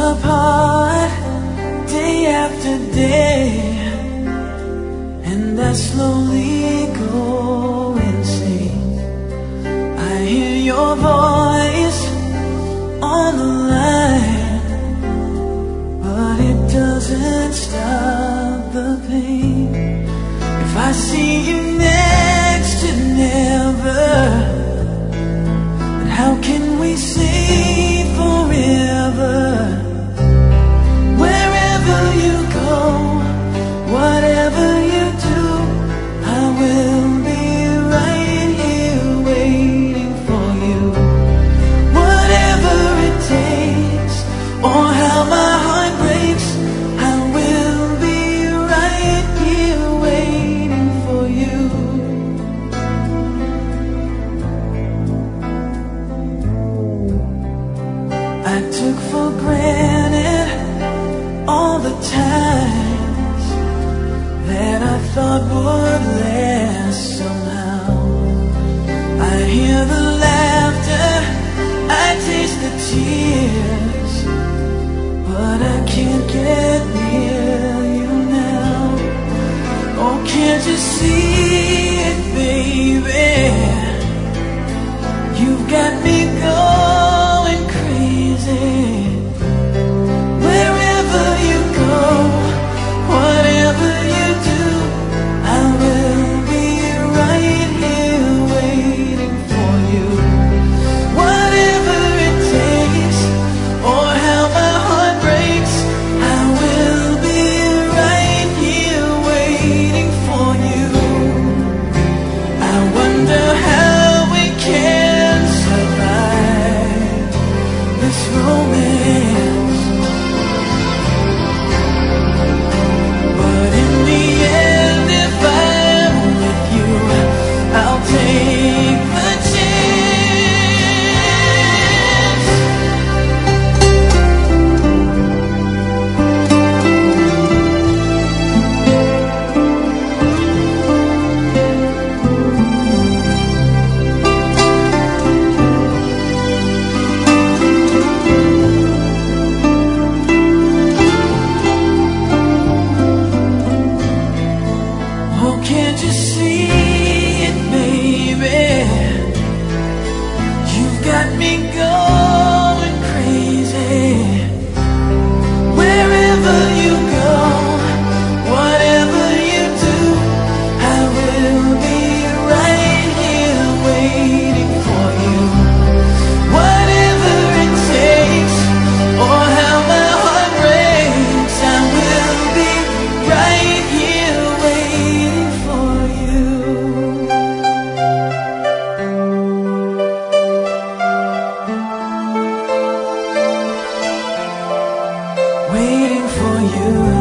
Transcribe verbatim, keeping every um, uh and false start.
apart day after day, and I slowly go insane. I hear your voice on the line, but it doesn't stop the pain. If I see you next to never, then how can we say forever? Wherever you go, whatever you do, I will be right here waiting for you. Whatever it takes, or how my heart breaks, I will be right here waiting for you. I took for granted all the times that I thought would last somehow. I hear the laughter, I taste the tears, but I can't get near you now. Oh, can't you see it, baby? You've got me going crazy. Wherever you go, whatever you do, I will be right here waiting for you. Whatever it takes, or how my heart breaks, I will be right here waiting for you. I wonder how we can survive this romance, but in the end, if I'm with you, I'll take the chance. Oh, can't you see it, baby? You've got me going crazy. Wherever you go, whatever you do, I will be right here waiting for you. Whatever it takes, or how my heart breaks, I will be right here waiting for you. Waiting for you.